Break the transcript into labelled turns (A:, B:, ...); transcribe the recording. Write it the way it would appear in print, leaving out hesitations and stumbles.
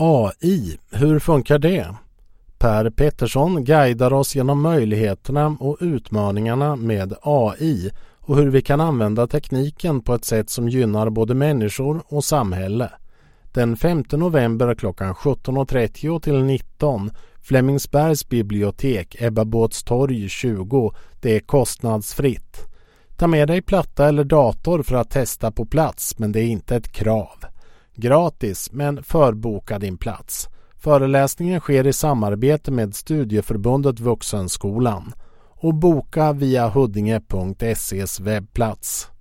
A: AI, hur funkar det? Per Pettersson guidar oss genom möjligheterna och utmaningarna med AI och hur vi kan använda tekniken på ett sätt som gynnar både människor och samhälle. Den 5 november klockan 17.30 till 19, Flemingsbergs bibliotek, Ebbabåtstorg 20. Det är kostnadsfritt. Ta med dig platta eller dator för att testa på plats, men det är inte ett krav. Gratis, men förboka din plats. Föreläsningen sker i samarbete med Studieförbundet Vuxenskolan och boka via huddinge.se:s webbplats.